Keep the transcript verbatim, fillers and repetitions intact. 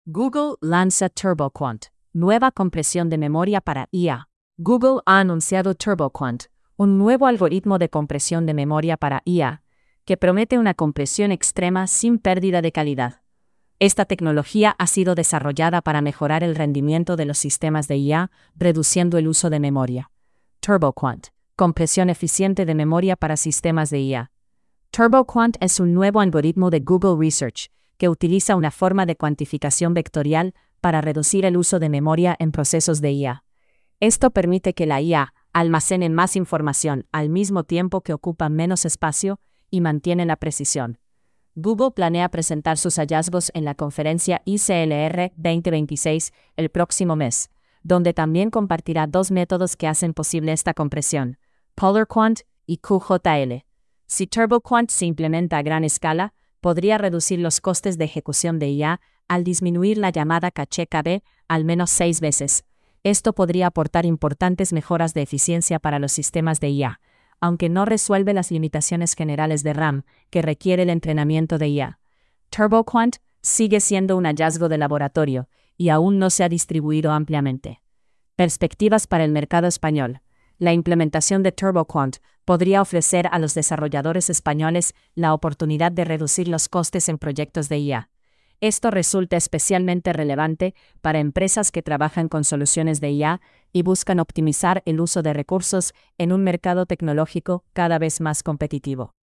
Google lanza TurboQuant, nueva compresión de memoria para I A. Google ha anunciado TurboQuant, un nuevo algoritmo de compresión de memoria para I A, que promete una compresión extrema sin pérdida de calidad. Esta tecnología ha sido desarrollada para mejorar el rendimiento de los sistemas de I A, reduciendo el uso de memoria. TurboQuant, compresión eficiente de memoria para sistemas de I A. TurboQuant es un nuevo algoritmo de Google Research, que utiliza una forma de cuantificación vectorial para reducir el uso de memoria en procesos de I A. Esto permite que la I A almacene más información al mismo tiempo que ocupa menos espacio y mantiene la precisión. Google planea presentar sus hallazgos en la conferencia I C L R veinte veintiséis el próximo mes, donde también compartirá dos métodos que hacen posible esta compresión, PolarQuant y Q J L. Si TurboQuant se implementa a gran escala, podría reducir los costes de ejecución de I A al disminuir la llamada caché K B al menos seis veces. Esto podría aportar importantes mejoras de eficiencia para los sistemas de I A, aunque no resuelve las limitaciones generales de RAM que requiere el entrenamiento de I A. TurboQuant sigue siendo un hallazgo de laboratorio y aún no se ha distribuido ampliamente. Perspectivas para el mercado español. La implementación de TurboQuant podría ofrecer a los desarrolladores españoles la oportunidad de reducir los costes en proyectos de I A. Esto resulta especialmente relevante para empresas que trabajan con soluciones de I A y buscan optimizar el uso de recursos en un mercado tecnológico cada vez más competitivo.